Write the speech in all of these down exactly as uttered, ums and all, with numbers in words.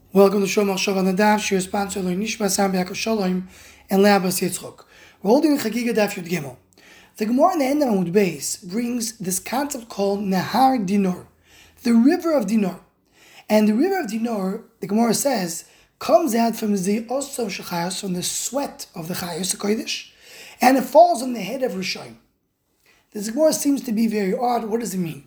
Welcome to Shom Machshava Nadav. Shir sponsor Lo Nishma Sam B'Yakov Shalom and Le'Abbas Yitzchok. We're holding Chagiga Daf Yud Gimel. The Gemara in the end of Amud Beis brings this concept called Nahar Dinor, the river of Dinor. And the river of Dinor, the Gemara says, comes out from the Osom Shechayos, from the sweat of the Chayos Kodesh, and it falls on the head of Rishayim. This Gemara seems to be very odd. What does it mean?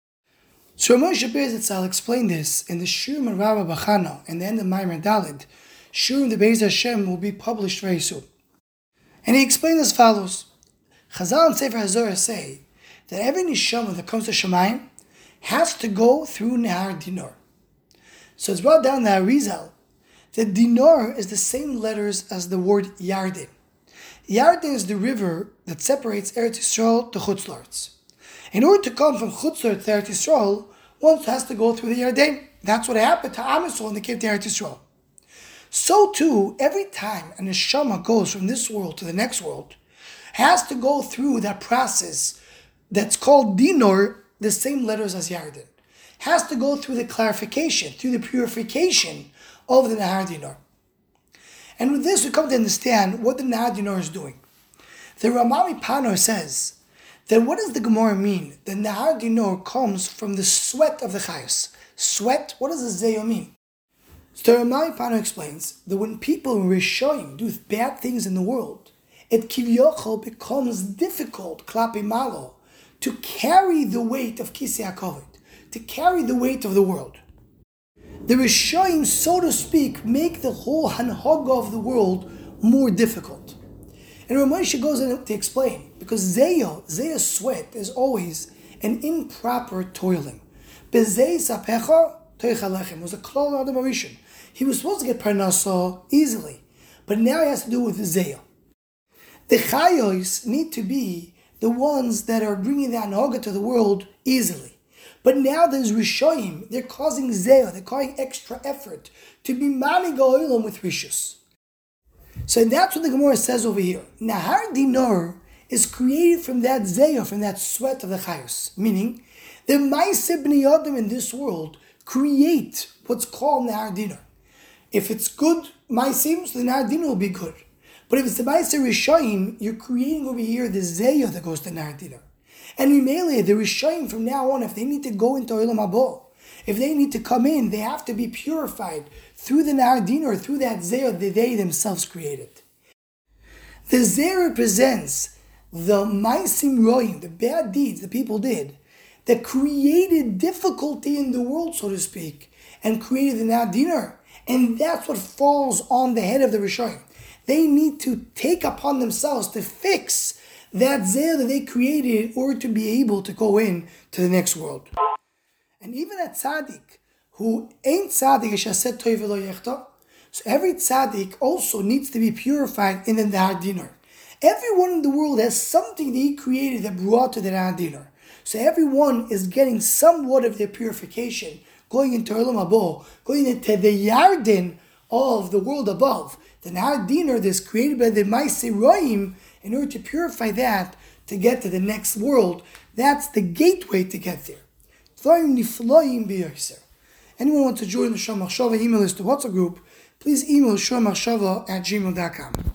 So Moshe Beis Yitzhak explained this in the Shurim of Rabbi Bachana, in the end of Maimer Dalid. Shurim the Beis Hashem will be published very soon. And he explained as follows. Chazal and Sefer HaZorah say that every neshama that comes to Shemayim has to go through Nahar Dinor. So it's brought down the Arizal that Dinor is the same letters as the word Yarden. Yarden is the river that separates Eretz Yisrael to Chutz La'aretz. In order to come from Chutz La'aretz to Eretz Yisrael, one has to go through the Yarden. That's what happened to Am Yisrael when they came to Eretz Yisrael. So too, every time a neshama goes from this world to the next world, has to go through that process that's called Dinor, the same letters as Yarden. Has to go through the clarification, through the purification of the Nahar Dinor. And with this, we come to understand what the Nahar Dinor is doing. The Ramami Panor says that what does the Gemara mean? The Nahar Dinor comes from the sweat of the Chayos. Sweat, what does the Zeyo mean? So the Ramami Panor explains that when people in Rishoyim do bad things in the world, it kivyochol becomes difficult, klapi malo, to carry the weight of Kisei HaKavod, to carry the weight of the world. The Rishoyim, so to speak, make the whole hanhaga of the world more difficult. And Ramosha goes on to explain, because Zeyo, Zeyo's sweat is always an improper toiling. Bezei sapecha toicha lechem was a klal adam harishon. He was supposed to get parnasa easily, but now he has to do it with the Zeyo. The chayos need to be the ones that are bringing the hanhaga to the world easily. But now there's Rishoyim, they're causing Zeyo, they're causing extra effort to be manig ha'olam with Rishus. So that's what the Gemara says over here. Nahar Dinor is created from that Zeyo, from that sweat of the Chayos. Meaning, the Maaseh Bnei Adam in this world create what's called Nahar Dinor. If it's good Maasim, so the Nahar Dinor will be good. But if it's the Maaseh Rishayim, you're creating over here the Zeyo that goes to Nahar Dinor. And Mimele, the Rishayim from now on, if they need to go into Olam Haba, if they need to come in, they have to be purified through the Nahar Dinor, through that Zeyo that they themselves created. The Zeyo represents the Maisim Roim, the bad deeds the people did, that created difficulty in the world, so to speak, and created the Nahar Dinor. And that's what falls on the head of the Rishayim. They need to take upon themselves to fix that Zeyo that they created in order to be able to go in to the next world. And even a tzaddik who ain't tzaddik, shaseh toiv v'lo yechta, so every tzaddik also needs to be purified in the Nahar Dinor. Everyone in the world has something that he created that brought to the Nahar Dinor. So everyone is getting somewhat of their purification, going into Olam Haba, going into the Yarden of the world above. The Nahar Dinor that's created by the Maaseh Roim, in order to purify that, to get to the next world, that's the gateway to get there. Anyone wants to join the Shom Machshava email list, the WhatsApp group, please email shom machshava at gmail dot com.